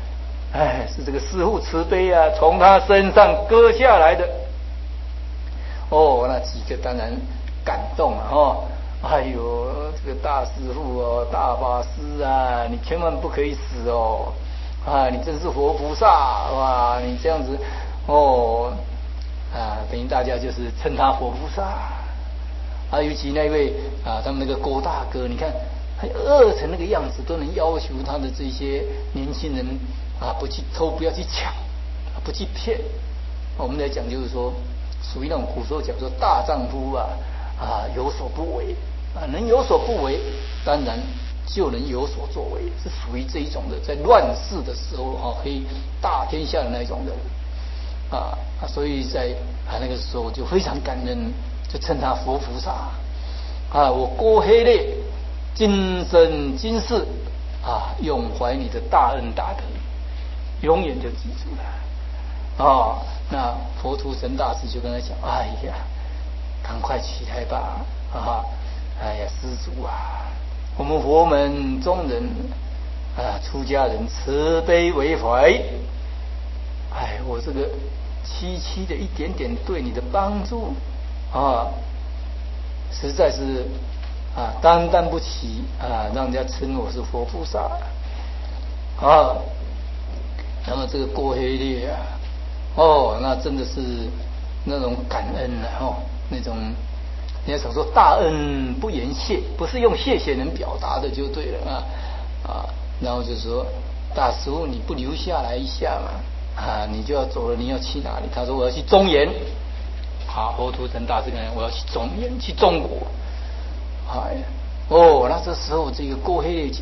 哎，是这个师父慈悲啊，从他身上割下来的。哦，那几个当然感动了哦。哎呦，这个大师父哦，大法师啊，你千万不可以死哦！啊，你真是活菩萨哇！你这样子哦，啊，等于大家就是称他活菩萨。啊，尤其那位啊，他们那个郭大哥，你看还饿成那个样子，都能要求他的这些年轻人啊，不去偷，不要去抢，不去骗。我们来讲就是说，属于那种古时候讲说大丈夫啊啊有所不为啊，能有所不为，当然就能有所作为，是属于这一种的，在乱世的时候哈、啊，可以大天下的那一种人啊啊，所以在啊那个时候就非常感恩，就称他佛菩萨啊，我郭黑烈今生今世啊，永怀你的大恩大德，永远就记住了。哦，那佛图神大师就跟他讲：“哎呀，赶快起来吧！啊，哎呀，施主啊，我们佛门中人啊，出家人慈悲为怀。哎，我这个区区的一点点对你的帮助啊，实在是啊担当不起啊，让人家称我是佛菩萨啊。那么这个郭黑烈啊。”哦，那真的是那种感恩啊，哦，那种人家常说大恩不言谢，不是用谢谢能表达的就对了啊啊，然后就说大师父你不留下来一下嘛啊，你就要走了，你要去哪里？他说我要去中原。啊，佛图澄大师跟他讲我要去中原，去中国。哎，哦，那这时候这个郭黑烈讲。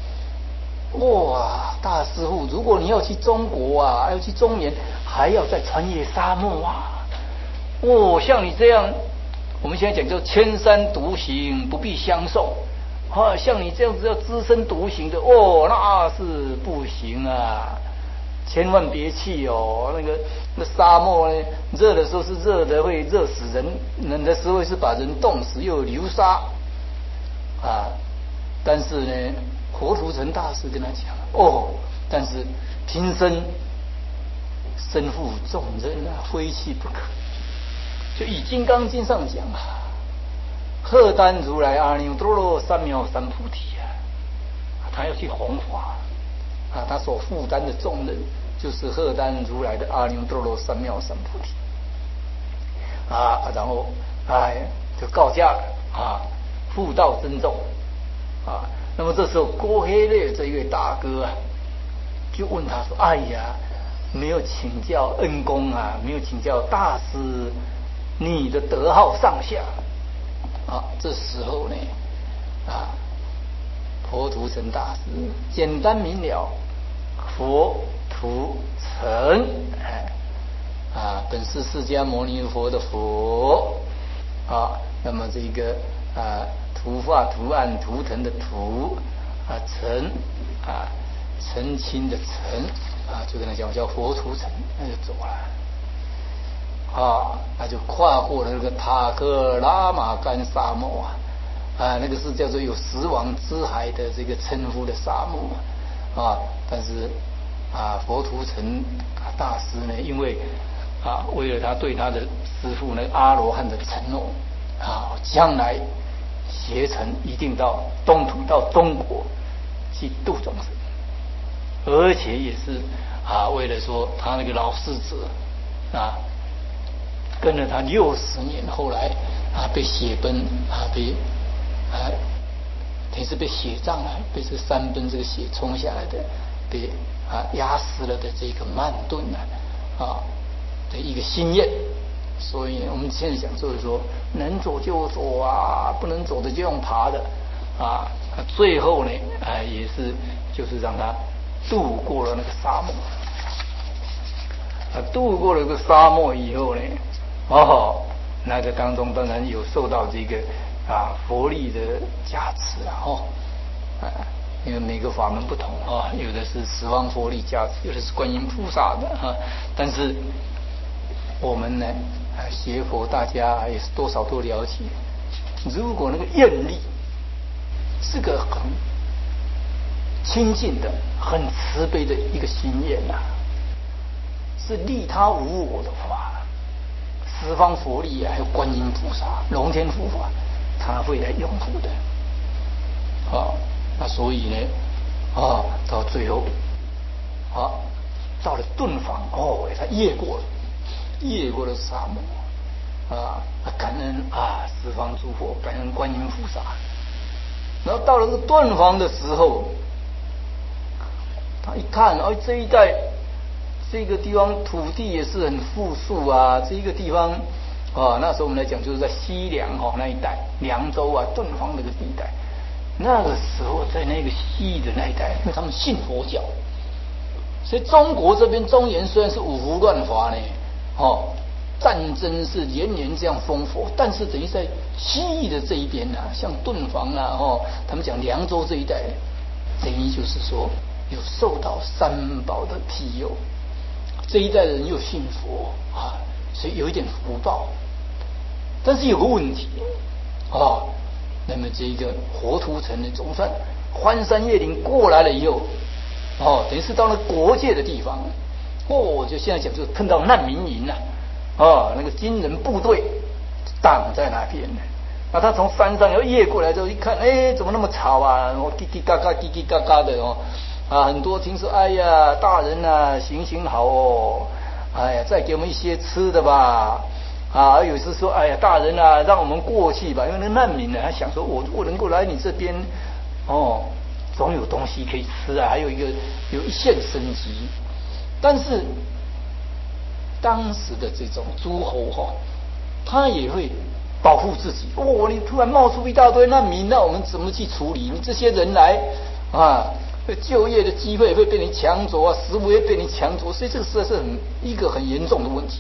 哇，大师父，如果你要去中国啊，要去中原，还要再穿越沙漠啊！哦，像你这样，我们现在讲叫千山独行，不必相送。啊，像你这样子要只身独行的，哦，那是不行啊！千万别去哦，那个那沙漠呢，热的时候是热的会热死人，冷的时候是把人冻死，又有流沙啊。但是呢。佛图澄大师跟他讲哦，但是平生身负重任啊，非去不可。就以《金刚经》上讲啊，荷担如来阿耨多罗三藐三菩提啊，他要去弘法啊，他所负担的重任就是荷担如来的阿耨多罗三藐三菩提啊，然后哎就告假了啊，复道珍重啊。那么这时候郭黑烈这一位大哥啊，就问他说：“哎呀，没有请教恩公啊，没有请教大师你的德号上下啊。”这时候呢，啊，佛图澄大师简单明了，佛图澄，哎，啊，本是释迦牟尼佛的佛啊，那么这个啊。图画、图案、图腾的图啊，澄啊，澄清的澄啊，就跟他讲，我叫佛图澄，那就走了啊，那就跨过了那个塔克拉玛干沙漠啊，啊，那个是叫做有十王之海的这个称呼的沙漠啊，但是啊，佛图澄大师呢，因为啊，为了他对他的师父那个阿罗汉的承诺啊，将来。携程一定到东土到中国去度众生，而且也是啊，为了说他那个老师者啊，跟了他六十年，后来啊被血崩啊被啊，等于是被血障了，被这山崩这个血冲下来的，被啊压死了的这个慢顿啊啊的一个心愿。所以我们现在讲就是说，能走就走啊，不能走的就用爬的啊。最后呢，啊也是就是让他渡过了那个沙漠。啊，渡过了这个沙漠以后呢，哦，那个当中当然有受到这个啊佛力的加持啊，哦，啊，因为每个法门不同啊，有的是十方佛力加持，有的是观音菩萨的啊，但是我们呢。啊，学佛大家也是多少都了解，如果那个愿力是个很亲近的很慈悲的一个心愿呐、啊，是利他无我的法。十方佛力啊，还有观音菩萨、龙天护法，他会来拥护的。啊，那所以呢，啊，到最后，啊，到了顿房，哦，他越过了，越过了沙漠，啊，感恩啊，十方诸佛，感恩观音菩萨。然后到了这个顿房的时候，他一看，哦，这一带。这个地方土地也是很富庶啊，这一个地方啊，那时候我们来讲就是在西凉哈、哦、那一带，凉州啊、顿房那个地带，那个时候在那个西的那一带，因为他们信佛教，所以中国这边中原虽然是五胡乱华呢，哦，战争是连年这样烽火，但是等于在西域的这一边啊，像顿房啊，哦，他们讲凉州这一带，等于就是说有受到三宝的庇佑。这一代人又信佛啊，所以有一点福报。但是有个问题啊，那么这个活图城呢，总算翻山越岭过来了以后，哦，等于是到了国界的地方，哦，就现在讲就是碰到难民营了，啊，那个金人部队挡在那边呢。那他从山上要越过来之后，一看，哎，怎么那么吵啊？我叽叽嘎嘎，叽叽嘎嘎的哦。啊，很多听说，哎呀，大人啊，行行好哦，哎呀，再给我们一些吃的吧。啊，有时说，哎呀，大人啊，让我们过去吧，因为那难民呢，他想说，我我能够来你这边，哦，总有东西可以吃啊，还有一个有一线生机。但是当时的这种诸侯哈、哦，他也会保护自己。哦，你突然冒出一大堆难民，那我们怎么去处理？你这些人来啊？就业的机会会被你抢走啊，食物会被你抢走，所以这个实在是很一个很严重的问题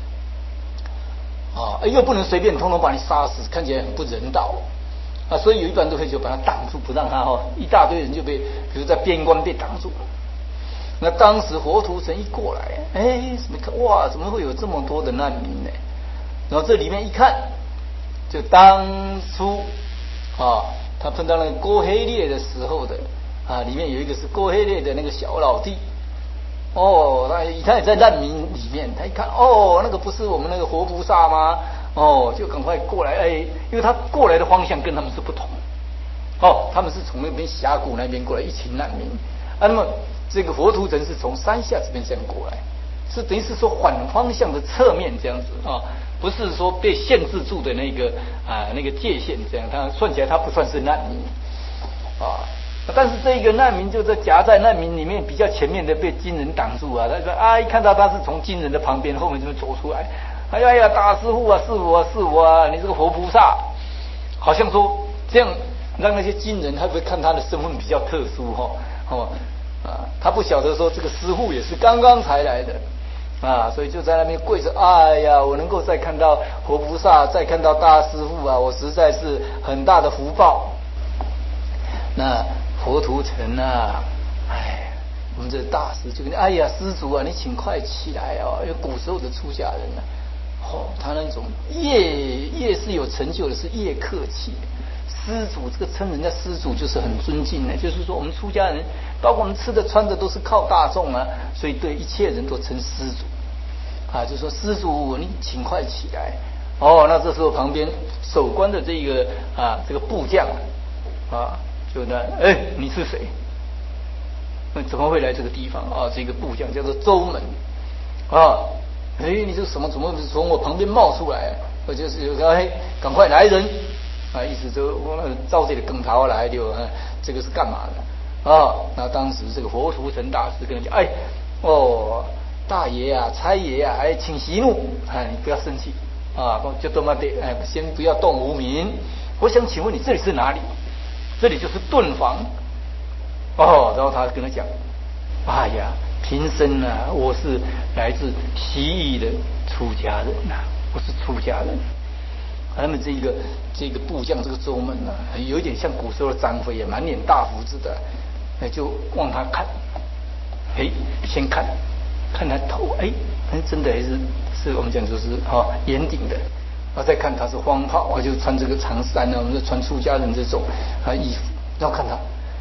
啊！又不能随便通通把你杀死，看起来很不人道啊！所以有一般都会就把他挡住，不让他哈、哦，一大堆人就被，比如在边关被挡住了。那当时活图城一过来，哎，什么看哇，怎么会有这么多的难民呢？然后这里面一看，就当初啊，他碰到那个郭黑烈的时候的。啊，里面有一个是郭黑烈的那个小老弟，哦，他他也在难民里面，他一看，哦，那个不是我们那个活菩萨吗？哦，就赶快过来，哎，因为他过来的方向跟他们是不同，哦，他们是从那边峡谷那边过来一群难民，啊，那么这个活图城是从山下这边这样过来，是等于是说反方向的侧面这样子啊，不是说被限制住的那个啊那个界限这样，他算起来他不算是难民啊。但是这一个难民就在夹在难民里面比较前面的被金人挡住啊！他说啊，一看到他是从金人的旁边后面这边走出来，哎呀呀，大师傅啊，是我是我啊，你这个活菩萨，好像说这样让那些金人他会看他的身份比较特殊哈哦啊，他不晓得说这个师傅也是刚刚才来的啊，所以就在那边跪着，哎呀，我能够再看到活菩萨，再看到大师傅啊，我实在是很大的福报。那活图城啊，哎，我们这大师就跟你，哎呀，施主啊，你请快起来哦！因为古时候的出家人呢、啊，哦，他那种越越是有成就的，是越客气。施主这个称人家施主就是很尊敬的，就是说我们出家人，包括我们吃的穿的都是靠大众啊，所以对一切人都称施主啊，就说施主你请快起来哦。那这时候旁边守关的这个啊这个部将啊。就那，哎，你是谁？那怎么会来这个地方啊？这个部将叫做周门啊，哎，你这什么怎么从我旁边冒出来？我就是有说，哎，赶快来人啊！意思就我照这里更逃来就，啊，这个是干嘛的啊？那当时这个活图城大师跟人讲，哎，哦，大爷啊，差爷啊，哎，请息怒，哎，你不要生气啊，就这么的，哎，先不要动无名。我想请问你这里是哪里？这里就是顿房哦，然后他跟他讲，哎呀，平生啊，我是来自西域的出家人呐、啊，我是出家人。他们这个这个部将这个周门啊，有一点像古时候的张飞啊，满脸大胡子的，哎，就往他看，哎，先看看他头，哎，真的还是是我们讲就是哦圆顶的。然后再看他是荒袍啊，就穿这个长衫啊，我们就穿出家人这种啊衣服。然后看他，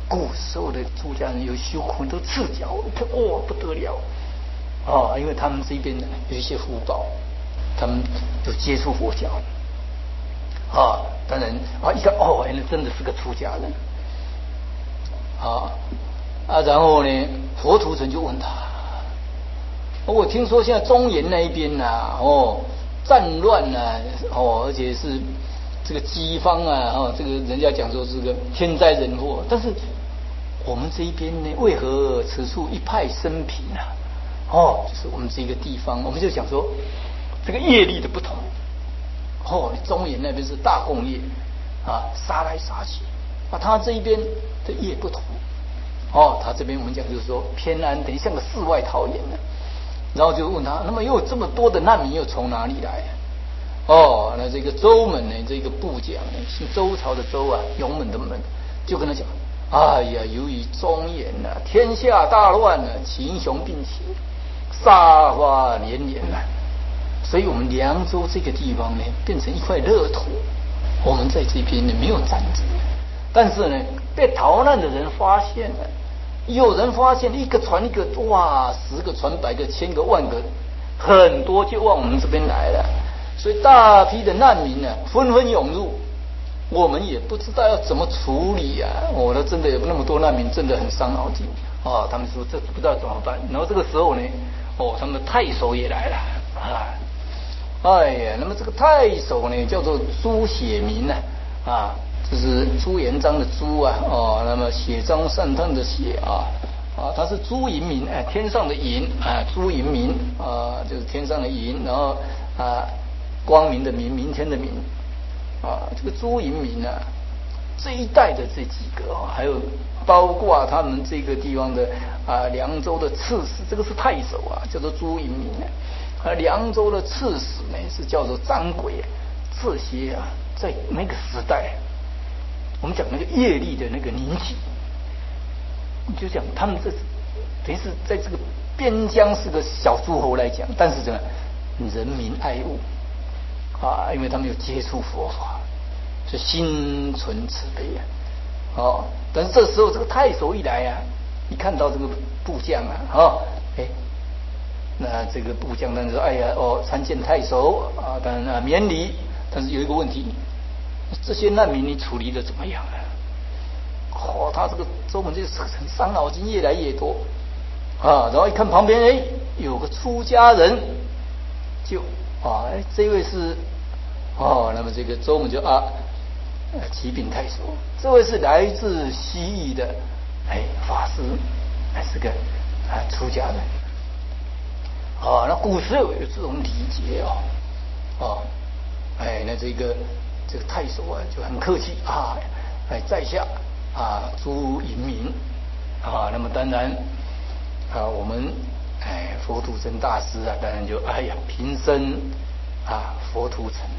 古时候的出家人有修很多赤脚，看哇不得了哦，因为他们这边呢有一些福报，他们有接触佛教啊，当然啊一看哦，原来真的是个出家人啊啊，然后呢，佛图澄就问他，我听说现在中原那一边呐、啊，哦，战乱呐、啊，哦，而且是这个饥荒啊，哦，这个人家讲说是个天灾人祸，但是我们这一边呢，为何此处一派生平啊？哦，就是我们这个地方，我们就讲说这个业力的不同。哦，中原那边是大共业啊，杀来杀去啊，他这一边的业不同。哦，他这边我们讲就是说偏安，等于像个世外桃源呢。然后就问他，那么又有这么多的难民又从哪里来？哦，那这个周门呢，这个部将呢，是周朝的周啊，永门的门，就跟他讲，哎呀，由于中原呐、啊，天下大乱啊，群雄并起，杀伐连连啊，所以我们凉州这个地方呢，变成一块乐土。我们在这边呢没有战争，但是呢，被逃难的人发现了。有人发现一个传一个，哇，十个传百个，千个万个，很多就往我们这边来了，所以大批的难民呢、啊、纷纷涌入，我们也不知道要怎么处理啊！我、哦、那真的有那么多难民，真的很伤脑筋啊！他们说这不知道怎么办。然后这个时候呢，哦，他们的太守也来了啊！哎呀，那么这个太守呢，叫做朱显明呢啊。这是朱元璋的朱啊，哦，那么血张善叹的血啊，啊，他是朱银明，哎，天上的银啊，朱银明啊，就是天上的银，然后啊，光明的明，明天的明，啊，这个朱银明啊，这一代的这几个啊，还有包括他们这个地方的啊，凉州的刺史，这个是太守啊，叫做朱银明啊，凉州的刺史呢是叫做张轨，这些啊，在那个时代。我们讲那个业力的那个凝集，就讲他们这等于是在这个边疆是个小诸侯来讲，但是怎么人民爱物啊，因为他们有接触佛法，所以心存慈悲啊。哦，但是这时候这个太守一来啊，一看到这个部将啊，哦，哎，那这个部将当然说，哎呀，哦，参见太守啊，当然啊免礼，但是有一个问题。这些难民你处理的怎么样啊？哦，他这个周门就是很伤脑筋，越来越多啊。然后一看旁边，哎，有个出家人，就啊，哎，这位是哦，那么这个周门就啊，启禀太守，这位是来自西域的哎法师，还是个啊出家人啊。那古时候有这种礼节哦，哦，哎，那这个。这个太守啊就很客气啊，哎，在下啊朱银明啊，那么当然啊我们哎佛图澄大师啊，当然就哎呀平生啊佛图澄。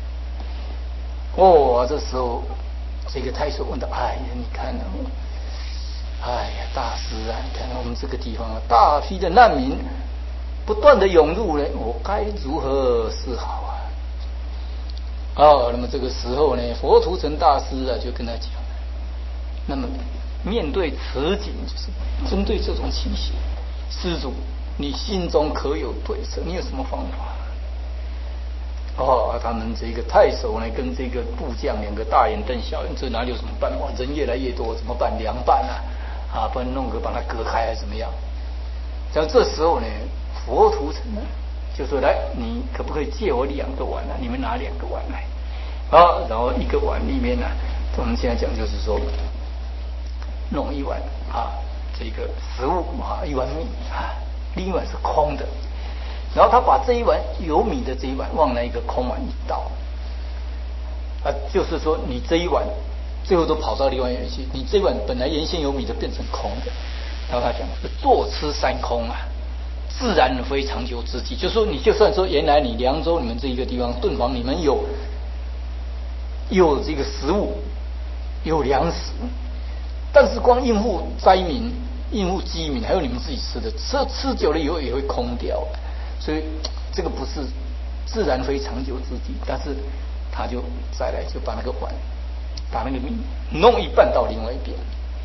哦，这时候这个太守问道：哎呀，你看呢、啊？哎呀，大师啊，你看我们这个地方啊，大批的难民不断的涌入呢，我该如何是好啊？哦，那么这个时候呢，佛图澄大师啊就跟他讲，那么面对此景，就是针对这种情形，施主你心中可有对策？你有什么方法？哦，他们这个太守呢跟这个部将两个大眼瞪小眼，这哪里有什么办法？人越来越多，怎么办？凉拌啊，啊，不然弄个把它隔开还是怎么样？像这时候呢，佛图澄呢就说：来，你可不可以借我两个碗呢、啊？你们拿两个碗来。啊，然后一个碗里面呢、啊，我们现在讲就是说，弄一碗啊，这个食物啊，一碗米啊，另一碗是空的。然后他把这一碗有米的这一碗往那一个空碗一倒，啊，就是说你这一碗最后都跑到另外一边去，你这一碗本来原先有米的变成空的。然后他讲是坐吃山空啊。自然非长久之计，就是说你就算说原来你凉州你们这一个地方敦煌你们有有这个食物有粮食，但是光应付灾民应付饥民还有你们自己吃的，吃吃久了以后也会空掉，所以这个不是自然非长久之计。但是他就再来就把那个碗把那个米弄一半到另外一边，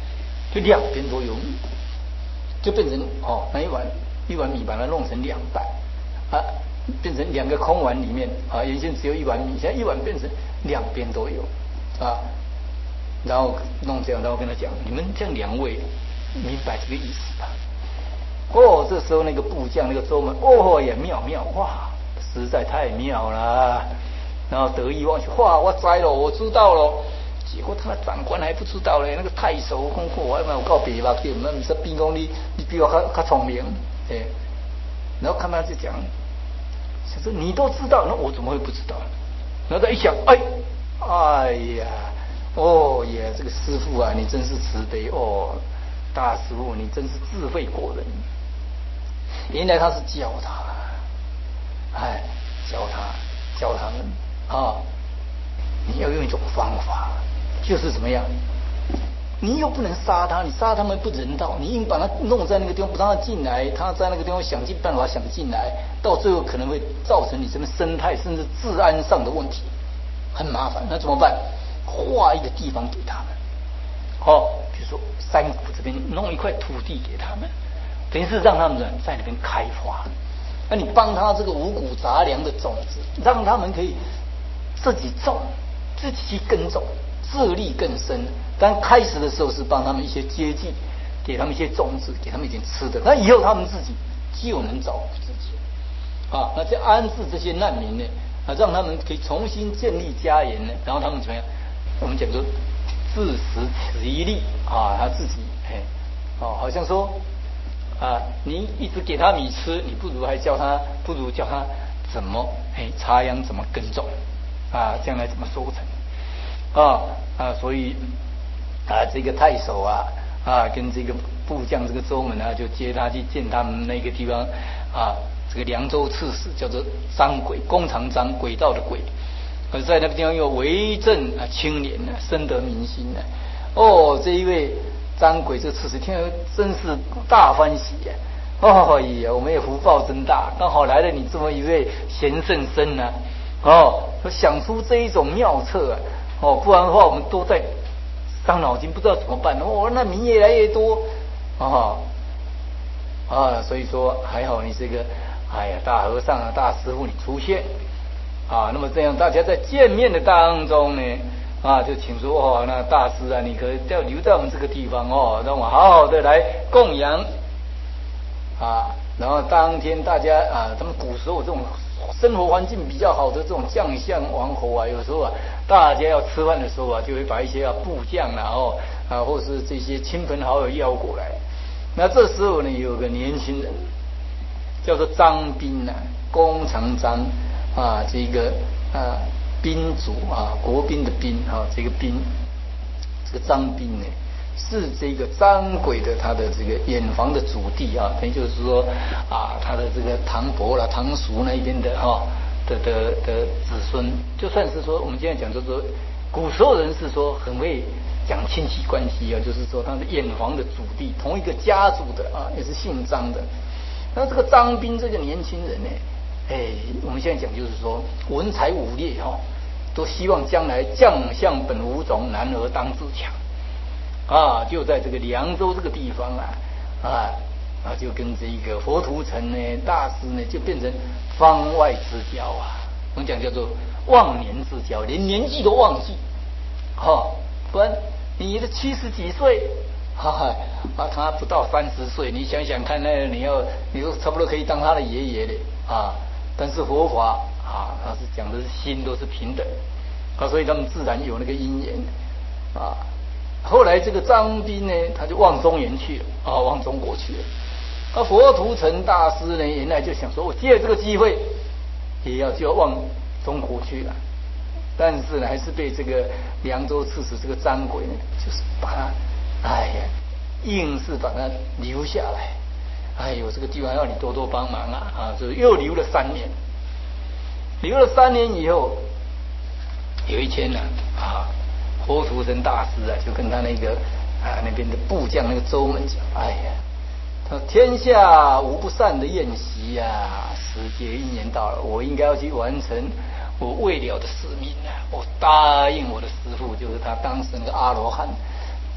就两边都有米，就变成哦那一碗一碗米把它弄成两半啊，变成两个空碗里面啊，原先只有一碗米，现在一碗变成两边都有啊，然后弄这样，然后跟他讲，你们这样两位明白这个意思吧？哦，这时候那个部将那个周门，哦也妙妙，哇，实在太妙了，然后得意忘形，哇，我知了，我知道了。结果他的长官还不知道嘞，那个太守功夫我有告别吧，对，那你说兵功你你比我较较聪明，哎，然后看他就讲，想说你都知道，那我怎么会不知道？然后他一想，哎，哎呀，哦耶，这个师父啊，你真是慈悲哦，大师父你真是智慧过人。原来他是教他，哎，教他教他们啊，你要用一种方法。就是怎么样，你又不能杀他，你杀他们不人道，你硬把他弄在那个地方不让他进来，他在那个地方想尽办法想进来，到最后可能会造成你什么生态甚至治安上的问题，很麻烦。那怎么办？划一个地方给他们，哦，比如说山谷这边弄一块土地给他们，等于是让他们在那边开花。那你帮他这个五谷杂粮的种子，让他们可以自己种，自己去耕种。自力更生，但开始的时候是帮他们一些接济，给他们一些种子，给他们一点吃的。那以后他们自己就能照顾自己啊。那在安置这些难民呢，啊，让他们可以重新建立家园呢。然后他们怎么样？我们讲说自食其力啊，他自己哎哦，好像说啊，你一直给他米吃，你不如还教他，不如教他怎么哎插秧，怎么耕种啊，将来怎么收成。啊啊，所以啊，这个太守啊啊，跟这个部将这个周门啊，就接他去见他们那个地方啊，这个凉州刺史叫做张轨，弓长张，轨道的轨，而在那个地方又为政啊清廉呢、啊，深得民心呢、啊。哦，这一位张轨这刺史，听了真是大欢喜呀、啊！哦呀，我们也福报真大，刚好来了你这么一位贤圣僧呢、啊。哦，想出这一种妙策啊！哦，不然的话，我们都在伤脑筋，不知道怎么办。哦，那民越来越多，啊啊，所以说还好你这个，哎呀，大和尚啊，大师傅你出现，啊，那么这样大家在见面的当中呢，啊，就请说哦，那大师啊，你可要留在我们这个地方哦，让我好好的来供养，啊，然后当天大家啊，他们古时候这种生活环境比较好的这种将相王侯啊，有时候啊，大家要吃饭的时候啊，就会把一些啊部将啊，哦啊，或是这些亲朋好友邀过来。那这时候呢，有个年轻人叫做张彬啊，弓长张啊，这个啊宾主啊，国宾的宾啊，这个宾，这个张彬呢，是这个张轨的他的这个远房的祖弟啊，等于就是说啊，他的这个堂伯啦、堂叔那边的哈、啊、的的的子孙，就算是说我们现在讲就是说，古时候人是说很会讲亲戚关系啊，就是说他的远房的祖弟，同一个家族的啊，也是姓张的。那这个张彬这个年轻人呢，哎，我们现在讲就是说文才武略哈、哦，都希望将来将相本无种，男儿当自强。啊，就在这个凉州这个地方啊，啊，啊，就跟这个佛图澄呢大师呢，就变成方外之交啊。我们讲叫做忘年之交，连年纪都忘记，哈、哦，不然你的七十几岁，哈哈，啊，他不到三十岁，你想想看，那你要，你说差不多可以当他的爷爷了啊。但是佛法啊，他是讲的是心都是平等，啊，所以他们自然有那个因缘啊。后来这个张彬呢，他就往中原去了啊，往中国去了。那佛图澄大师呢，原来就想说，我借这个机会，也要就要往中国去了。但是呢，还是被这个凉州刺史这个张轨呢，就是把他，哎呀，硬是把他留下来。哎呦，这个地方要你多多帮忙啊！啊，所以又留了三年。留了三年以后，有一天呢，啊。佛图澄大师啊，就跟他那个啊那边的部将那个周门讲，哎呀，他说天下无不散的宴席呀、啊，时节一年到了，我应该要去完成我未了的使命啊！我答应我的师父，就是他当时那个阿罗汉，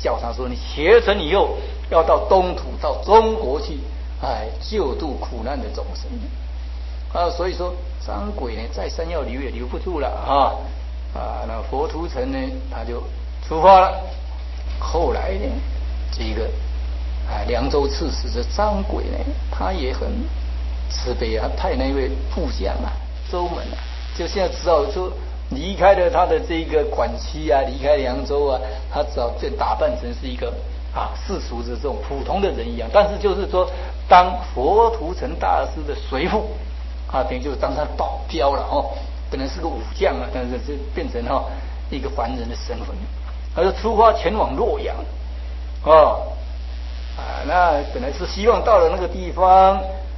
叫他说：“你学成以后要到东土，到中国去，哎，救度苦难的众生。”啊，所以说张轨呢，再三要留也留不住了啊啊！那佛图澄呢，他就出发了。后来呢，这个啊，凉州刺史的张轨呢，他也很慈悲啊，派那位副将啊，周门啊，就现在只好说离开了他的这个管区啊，离开凉州啊，他只好就打扮成是一个啊世俗的这种普通的人一样，但是就是说当佛图澄大师的随扈。啊，等于就是当他保镖了哦，本来是个武将啊，但是就变成哈、哦、一个凡人的身份，他就出发前往洛阳，哦，啊，那本来是希望到了那个地方